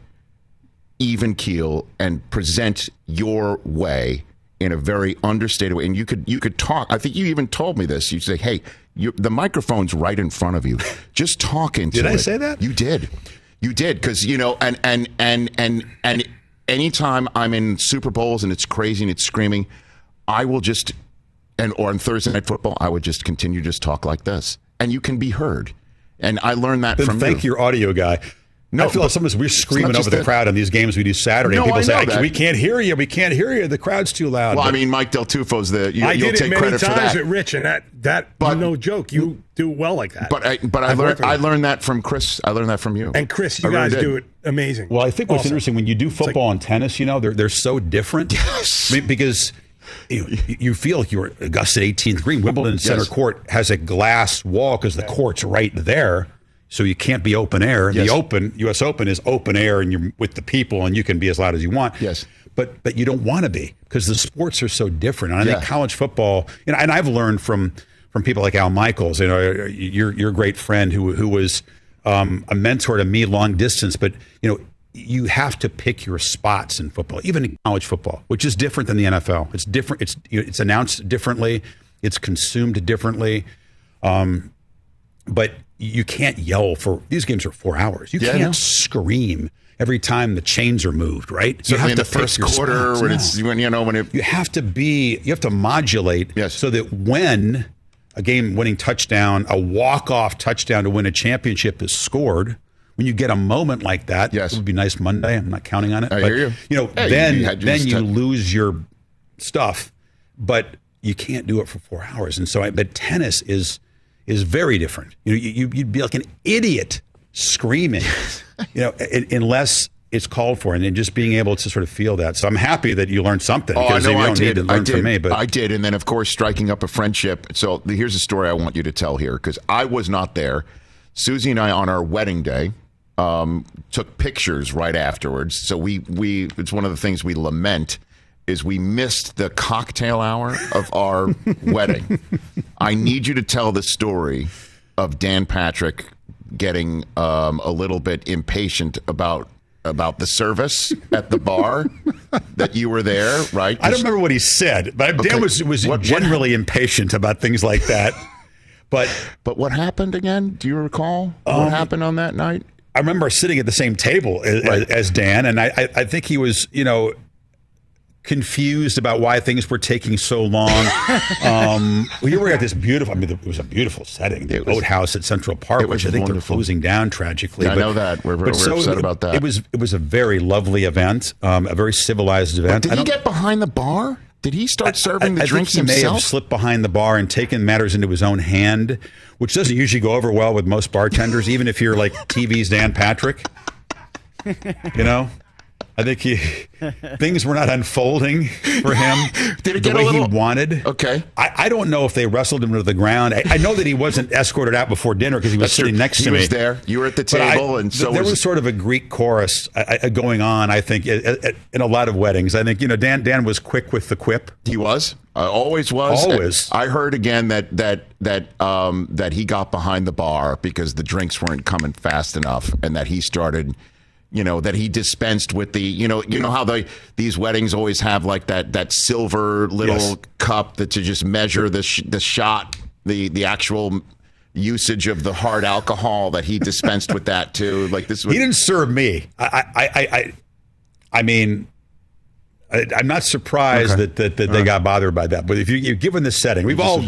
even keel and present your way in a very understated way. And you could you could talk. I think you even told me this. You say, hey, you, the microphone's right in front of you. Just talk into it. Did I say that? You did. You did. Because, you know, and, and, and, and, and anytime I'm in Super Bowls and it's crazy and it's screaming, I will just, and or on Thursday Night Football, I would just continue to just talk like this. And you can be heard. And I learned that Then from thank you. your audio guy. No, I feel like sometimes we're screaming over the that. crowd on these games we do Saturday. No, and people I say, know "Actually, that. we can't hear you. We can't hear you. The crowd's too loud." Well, But I mean, Mike Del Tufo's the, you, I you'll did take it many credit for times that. at Rich, and that, that But- no joke, you do well like that. But I, but I I've learned, worked with I you. learned that from Chris. I learned that from you. And Chris, you I really guys did. do it amazing. Well, I think what's Awesome. interesting when you do football and tennis, you know, they're they're so different. Yes. I mean, because you, you feel like you're Augusta eighteenth Green. Wimbledon Center Yes. Court has a glass wall because the court's right there, so you can't be open air. Yes. The Open, U S Open, is open air, and you're with the people, and you can be as loud as you want. Yes. But but you don't want to be because the sports are so different. And I Yeah. think college football, you know, and I've learned from from people like Al Michaels, you know, your your great friend who who was um, a mentor to me long distance. But you know, you have to pick your spots in football, even in college football, which is different than the N F L. It's different. It's it's announced differently. It's consumed differently. Um, but you can't yell for these games are four hours. You Yeah, I can't know. scream every time the chains are moved, right? You Certainly in the to pick first your quarter spots. when No. it's when you know when it You have to be, you have to modulate Yes. so that when a game-winning touchdown, a walk-off touchdown to win a championship is scored, when you get a moment like that, Yes. it would be nice Monday. I'm not counting on it. I but, hear you. You know, Yeah, you- then you had your then you step- lose your stuff, but you can't do it for four hours. And so, I, but tennis is is very different. You know, you, you'd be like an idiot screaming, you know, un- unless it's called for, and then just being able to sort of feel that. So I'm happy that you learned something Oh, I because know you I don't need did. to learn I did. from me. But I did, and then of course striking up a friendship. So the- here's a story I want you to tell here because I was not there. Susie and I on our wedding day um, took pictures right afterwards. So we we it's one of the things we lament is we missed the cocktail hour of our wedding. I need you to tell the story of Dan Patrick getting um, a little bit impatient about about the service at the bar that you were there, right? I don't remember what he said, but Okay. Dan was was What- what- generally impatient about things like that. But But what happened again? Do you recall Um, what happened on that night? I remember sitting at the same table as, Right. as Dan, and I, I, I think he was, you know, confused about why things were taking so long. um, we were at this beautiful, I mean, it was a beautiful setting, the It was- boathouse at Central Park, it which was I think wonderful. they're closing down tragically. Yeah, I but- know that. We're- but we're upset about that. It was it was a very lovely event, um, a very civilized event. Did I he don't- get behind the bar? Did he start serving I, the I drinks think he may have himself? slipped behind the bar and taken matters into his own hand, which doesn't usually go over well with most bartenders, even if you're like T V's Dan Patrick. You know? I think he things were not unfolding for him Did it the get way a little, he wanted. Okay. I, I don't know if they wrestled him to the ground. I, I know that he wasn't escorted out before dinner because he was That's sitting true. next he to me. He was there. You were at the But table, I, and so there was, was sort of a Greek chorus uh, uh, going on. I think at, at, in a lot of weddings. I think you know Dan. Dan was quick with the quip. He was. Uh, always was. Always. I heard again that that that um, that he got behind the bar because the drinks weren't coming fast enough, and that he started, you know, that he dispensed with the, you know, you know how the these weddings always have like that that silver little Yes. cup that to just measure the sh- the shot, the the actual usage of the hard alcohol, that he dispensed with that too. Like this, was, He didn't serve me. I. I. I. I, I mean. I, I'm not surprised Okay. that, that, that they got bothered by that. But if you, you're given the setting, we've all,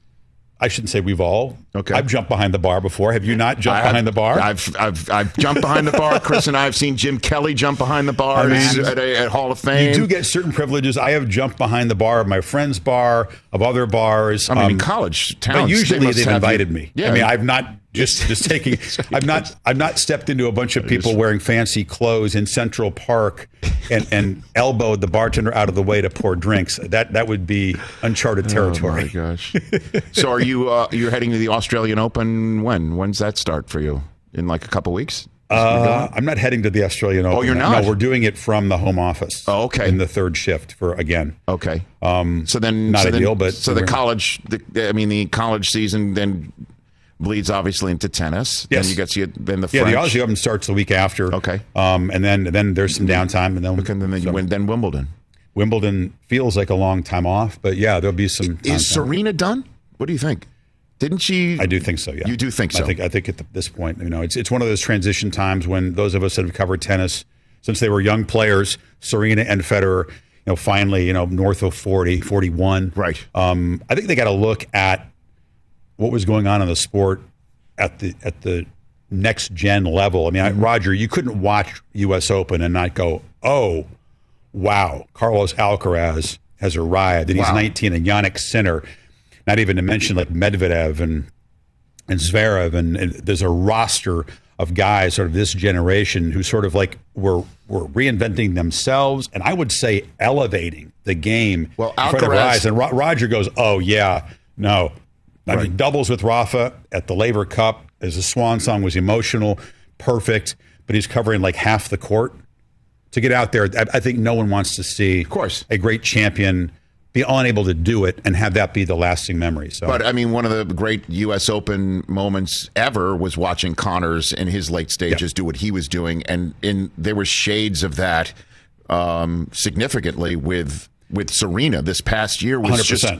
I shouldn't say we've all. Okay. I've jumped behind the bar before. Have you not jumped I- behind the bar? I've I've I've jumped behind the bar. Chris and I have seen Jim Kelly jump behind the bar I mean, at, a, at Hall of Fame. You do get certain privileges. I have jumped behind the bar of my friend's bar, of other bars. I mean, in um, college towns, but they usually must they've have invited you- me. Yeah. I mean, I've not just just taking. I've not. I've not stepped into a bunch of people wearing fancy clothes in Central Park and, and elbowed the bartender out of the way to pour drinks. That that would be uncharted territory. Oh my gosh! So are you uh, you're heading to the Australian Open? When when's that start for you? In like a couple weeks? Uh, I'm not heading to the Australian Open. Oh, you're not? No, we're doing it from the home office. Oh, okay. In the third shift for again. Okay. Um, So then, not so ideal, then, but so the we're- college, the, I mean, the college season then bleeds obviously into tennis. Yes. Then you get to then the Yeah, French. the Aussie Open starts the week after. Okay. Um, and then then there's some downtime, and then Okay, and then you so win. Then Wimbledon. Wimbledon feels like a long time off, but yeah, there'll be some. Is downtime. Serena done? What do you think? Didn't she? I do think so. Yeah, You do think so? I think I think at the, this point, you know, it's it's one of those transition times when those of us that have covered tennis since they were young players, Serena and Federer, you know, finally, you know, north of forty, forty-one. Right. Um, I think they got to look at what was going on in the sport at the at the next gen level. I mean, I, Roger, you couldn't watch U S Open and not go, oh, wow, Carlos Alcaraz has arrived, and he's Wow. nineteen, and Yannick Sinner. Not even to mention like Medvedev and and Zverev, and, and there's a roster of guys sort of this generation who sort of like were were reinventing themselves, and I would say elevating the game Well, in front of our Alcaraz- eyes. And Ro- Roger goes, "Oh yeah, no." I Right. mean, doubles with Rafa at the Laver Cup as a swan song was emotional, perfect, but he's covering like half the court. To get out there, I, I think no one wants to see, of course, a great champion be unable to do it and have that be the lasting memory. So, But I mean, one of the great U S Open moments ever was watching Connors in his late stages do what he was doing, and in there were shades of that um, significantly with with Serena this past year was one hundred just percent.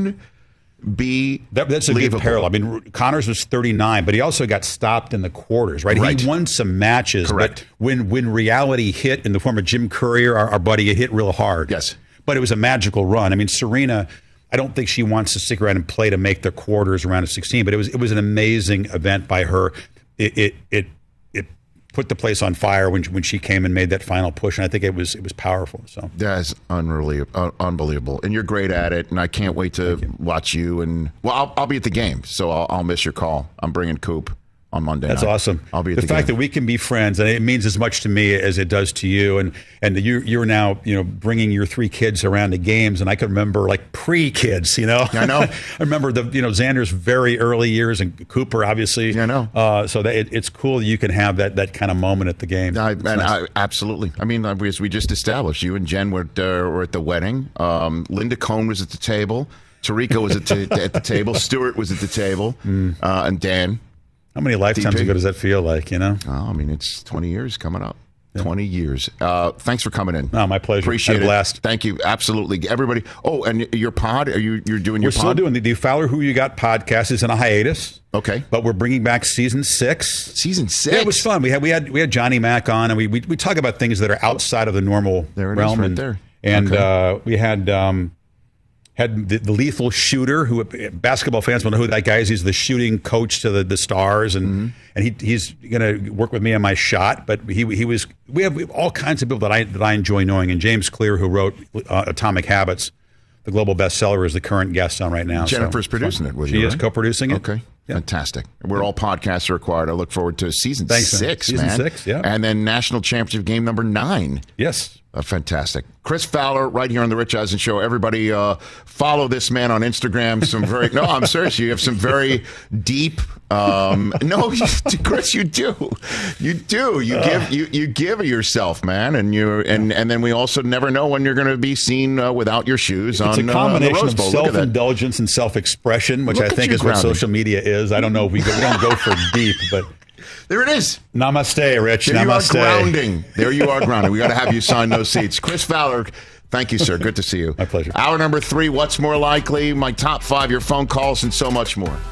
unbelievable. That, that's a good parallel. I mean, Connors was thirty-nine, but he also got stopped in the quarters, right? Right. He won some matches, Correct. but when when reality hit in the form of Jim Courier, our, our buddy, it hit real hard. Yes. But it was a magical run. I mean, Serena, I don't think she wants to stick around and play to make the quarters around of sixteen, but it was it was an amazing event by her. It it it, it put the place on fire when when she came and made that final push, and I think it was it was powerful. So That's unreal, uh, unbelievable, and you're great at it. And I can't wait to you. watch you. And well, I'll, I'll be at the game, so I'll, I'll miss your call. I'm bringing Coop on Monday. That's night. awesome. I'll be at the, the, fact game. that we can be friends, and it means as much to me as it does to you. And and you you're now you know bringing your three kids around to games, and I can remember like pre-kids. You know, I know. I remember the you know Xander's very early years, and Cooper obviously. Yeah, I know. Uh, so that it, it's cool that you can have that that kind of moment at the game. I, It's and nice. I, absolutely. I mean, as we just established, you and Jen were, uh, were at the wedding. Um, Linda Cohn was at the table. Tarika was at, t- at the table. Stuart was at the table. Mm. Uh, and Dan. How many lifetimes D P? ago does that feel like? You know. Oh, I mean, it's twenty years coming up. twenty years. Uh, thanks for coming in. No, my pleasure. Appreciate Had a it. blast. Thank you. Absolutely. Everybody. Oh, and your pod, are you, you're doing your We're pod? still doing the, the Fowler Who You Got podcast is in a hiatus. Okay. But we're bringing back season six. Season six? Yeah, it was fun. We had we had we had Johnny Mack on, and we we, we talk about things that are outside of the normal There it is realm. right and there. and Okay. uh, we had um, had the, the lethal shooter, who basketball fans will know who that guy is. He's the shooting coach to the, the stars, and Mm-hmm. and he he's going to work with me on my shot. But he he was we have, we have all kinds of people that I that I enjoy knowing. And James Clear, who wrote uh, Atomic Habits, the global bestseller, is the current guest on right now. Jennifer's so, producing fun. it with she you, is right? co-producing it. Okay. Fantastic. We're all podcasts are required. I look forward to season Thanks, man. six, Season man. six, yeah. And then national championship game number nine. Yes. Uh, fantastic. Chris Fowler, right here on the Rich Eisen Show. Everybody uh, follow this man on Instagram. Some very, no, I'm serious. You have some very deep, um, no, you, Chris, you do. You do. You uh, give you, you give of yourself, man. And you and, and then we also never know when you're going to be seen uh, without your shoes it's on a combination uh, the Rose of Bowl. self-indulgence and self-expression, which Look I think is grounding. what social media is. I don't know if we, go, we don't go for deep, but... There it is. Namaste, Rich. There Namaste. you are grounding. There you are grounding. We got to have you sign those seats. Chris Fowler, thank you, sir. Good to see you. My pleasure. Hour number three, what's more likely? My top five, your phone calls, and so much more.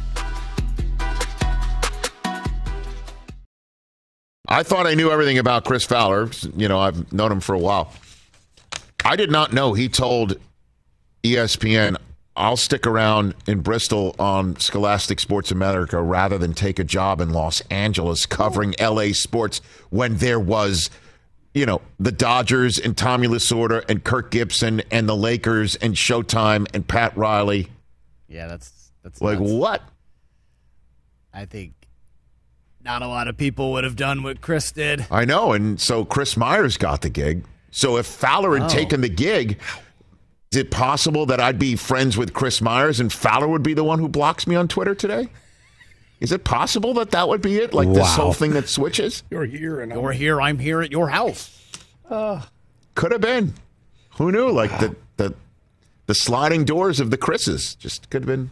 I thought I knew everything about Chris Fowler. You know, I've known him for a while. I did not know he told E S P N, I'll stick around in Bristol on Scholastic Sports America rather than take a job in Los Angeles covering L A sports when there was, you know, the Dodgers and Tommy Lasorda and Kirk Gibson and the Lakers and Showtime and Pat Riley. Yeah, that's that's like nuts. What? I think not a lot of people would have done what Chris did. I know, and so Chris Myers got the gig. So if Fowler had Oh. taken the gig, is it possible that I'd be friends with Chris Myers and Fowler would be the one who blocks me on Twitter today? Is it possible that that would be it? Like this Wow. whole thing that switches? You're here and You're here, I'm here at your house. Uh, Could have been. Who knew? Like the, the the sliding doors of the Chris's just could have been.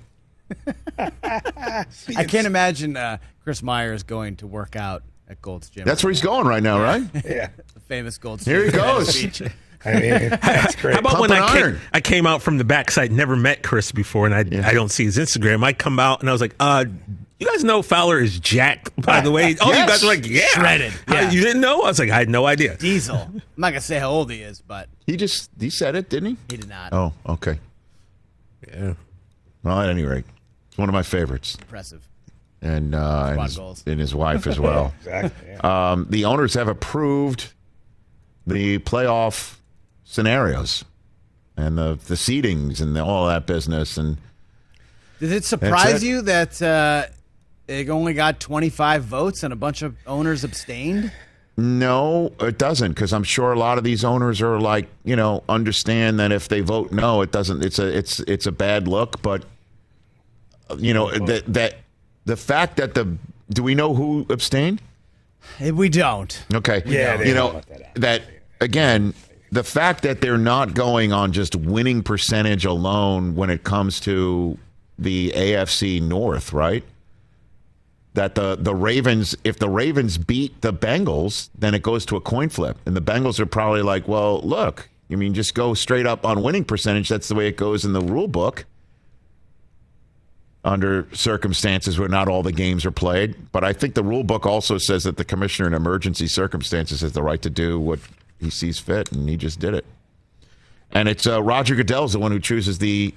I can't imagine uh, Chris Myers going to work out at Gold's Gym. That's where he's going right now, right? Yeah. The famous Gold's Here Gym. he goes. speech. I mean, that's great. How about when Pumping I came, iron. I came out from the backside, never met Chris before, and I I don't see his Instagram. I come out and I was like, uh, you guys know Fowler is jacked, by the way? Oh, Yes. you guys are like, yeah. Shredded, How- yeah. You didn't know? I was like, I had no idea. Diesel. I'm not going to say how old he is, but He just he said it, didn't he? he did not. Oh, okay. Yeah. Well, at any rate, it's one of my favorites. Impressive. And, uh, and, Squad his, goals. and his wife as well. Exactly. Yeah. Um, the owners have approved the playoff scenarios and the the seedings and the, all that business. And Did it That's surprise it. you that uh, it only got twenty-five votes and a bunch of owners abstained? no, it doesn't, because I'm sure a lot of these owners are like, you know, understand that if they vote no, it doesn't. It's a it's it's a bad look. But you know that that the fact that the do we know who abstained? Eh, We don't. Okay. Yeah, they you don't know let that out. that again. The fact that they're not going on just winning percentage alone when it comes to the A F C North, right? That the the Ravens, if the Ravens beat the Bengals, then it goes to a coin flip, and the Bengals are probably like, well, look, you mean just go straight up on winning percentage? That's the way it goes in the rule book. Under circumstances where not all the games are played. But I think the rule book also says that the commissioner in emergency circumstances has the right to do what he sees fit, and he just did it. And it's uh, Roger Goodell's the one who chooses the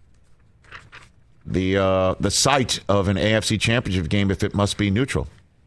the uh, the site of an A F C championship game if it must be neutral.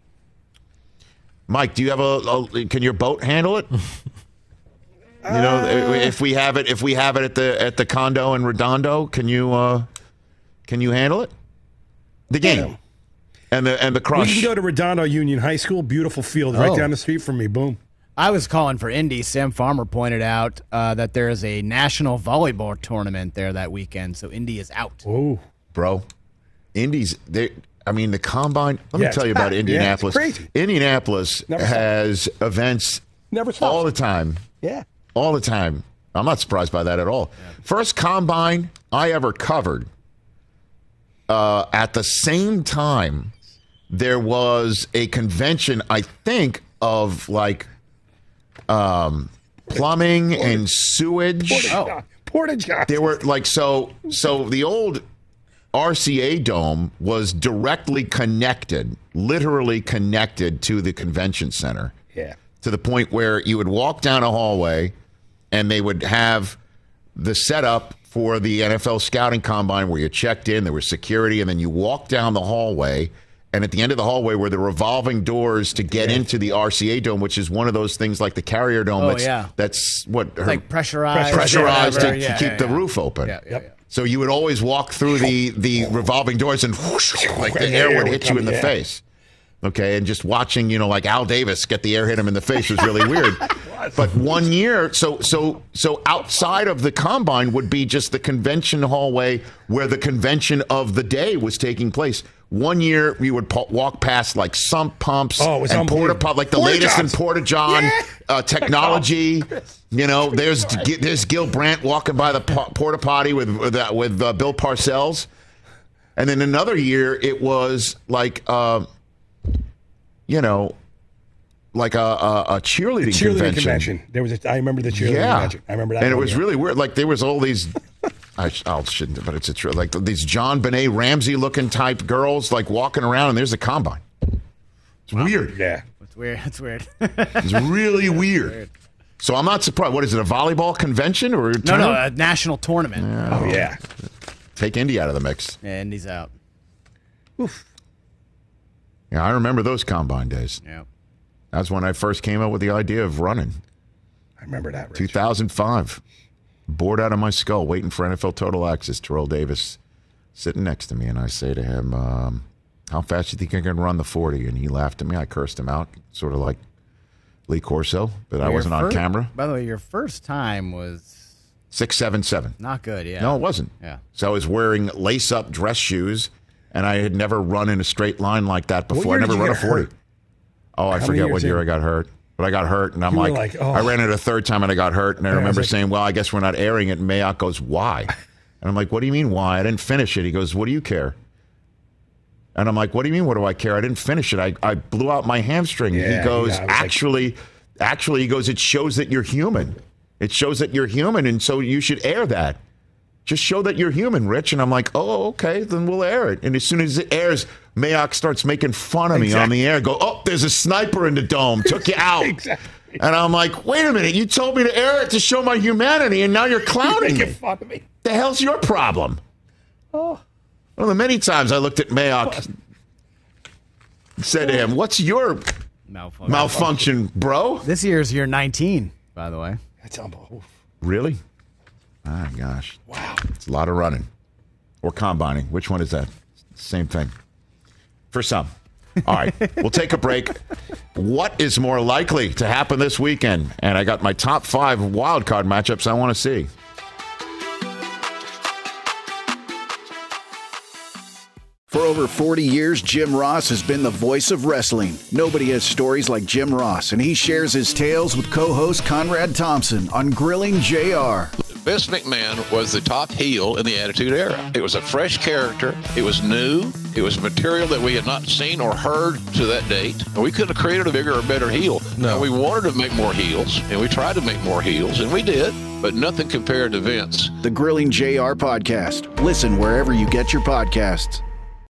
Mike, do you have a, a can your boat handle it? You know, if we have it, if we have it at the at the condo in Redondo, can you uh, can you handle it? The game Yeah. and the and the We crush. can go to Redondo Union High School, beautiful field right Oh. down the street from me. Boom. I was calling for Indy. Sam Farmer pointed out uh, that there is a national volleyball tournament there that weekend, so Indy is out. Oh, Bro, Indy's they. I mean, the combine. Let Yeah, me it's tell you about packed. Yeah, it's Indianapolis. crazy. Indianapolis Never stops. has events Never stops. all the time. yeah. All the time. I'm not surprised by that at all. First combine I ever covered. Uh, at the same time, there was a convention. I think of like um, plumbing and sewage. Oh. Porta John. There were like so so the old R C A Dome was directly connected, literally connected to the convention center. Yeah. To the point where you would walk down a hallway and they would have the setup for the N F L scouting combine where you checked in, there was security, and then you walk down the hallway. And at the end of the hallway were the revolving doors to get Yeah. into the R C A Dome, which is one of those things like the Carrier Dome. Oh, that's, yeah. that's what her, Like pressurized. pressurized to, whatever. to Yeah, keep yeah, the yeah. roof open. Yeah, yeah, Yep. yeah. So you would always walk through the, the revolving doors and whoosh, like the air would hit you in the face. Okay, and just watching, you know, like Al Davis get the air hit him in the face was really weird. But one year, so so so outside of the combine would be just the convention hallway where the convention of the day was taking place. One year we would po- walk past like sump pumps oh, and porta pot, like the Porta latest Johns. in Porta John Yeah. uh, technology. You know, there's there's Gil Brandt walking by the po- porta potty with with, uh, with uh, Bill Parcells, and then another year it was like. Uh, You know, like a, a, a cheerleading, cheerleading convention. convention. There was, a, I remember the cheerleading yeah. convention. I remember that. And it one was year. really weird. Like there was all these, I, I shouldn't, but it's a true. Like these John Benet Ramsey looking type girls, like walking around, and there's a combine. It's wow. weird. Yeah, it's weird. It's weird. It's really weird. weird. So I'm not surprised. What is it? A volleyball convention or a no, tournament? no, a national tournament. Yeah. Oh yeah. Take Indy out of the mix. Yeah, Indy's out. Oof. Yeah, I remember those combine days. Yeah. That's when I first came up with the idea of running. I remember that, Rich. two thousand five. Bored out of my skull, waiting for N F L Total Access. Terrell Davis sitting next to me, and I say to him, um, how fast do you think I can run the forty? And he laughed at me. I cursed him out, sort of like Lee Corso, but well, I wasn't first, on camera. By the way, your first time was... six seven seven. Not good, yeah. No, it wasn't. Yeah. So I was wearing lace-up dress shoes, and I had never run in a straight line like that before. I never run a forty. Hurt? Oh, I How forget what year in? I got hurt. But I got hurt, and I'm like, like oh. I ran it a third time, and I got hurt. And I yeah, remember I like, saying, well, I guess we're not airing it. And Mayock goes, why? And I'm like, what do you mean, why? I didn't finish it. He goes, what do you care? And I'm like, what do you mean, what do I care? I didn't finish it. I, I blew out my hamstring. Yeah, he goes, yeah, actually, like... actually, he goes, it shows that you're human. It shows that you're human, and so you should air that. Just show that you're human, Rich. And I'm like, oh, okay, then we'll air it. And as soon as it airs, Mayock starts making fun of me exactly. on the air. Go, oh, there's a sniper in the dome. Took you out. Exactly. And I'm like, wait a minute. You told me to air it to show my humanity, and now you're clowning you're me. fun of me. The hell's your problem? Oh. One of the many times I looked at Mayock and said to him, what's your malfunction, malfunction bro? This year's year nineteen, by the way. That's unbelievable. Really? Ah, gosh. Wow. It's a lot of running. Or combining. Which one is that? Same thing. For some. All right. We'll take a break. What is more likely to happen this weekend? And I got my top five wild card matchups I want to see. For over forty years, Jim Ross has been the voice of wrestling. Nobody has stories like Jim Ross, and he shares his tales with co-host Conrad Thompson on Grilling J R. Vince McMahon was the top heel in the Attitude Era. It was a fresh character. It was new. It was material that we had not seen or heard to that date. And we couldn't have created a bigger or better heel. No. And we wanted to make more heels, and we tried to make more heels, and we did. But nothing compared to Vince. The Grilling J R podcast. Listen wherever you get your podcasts.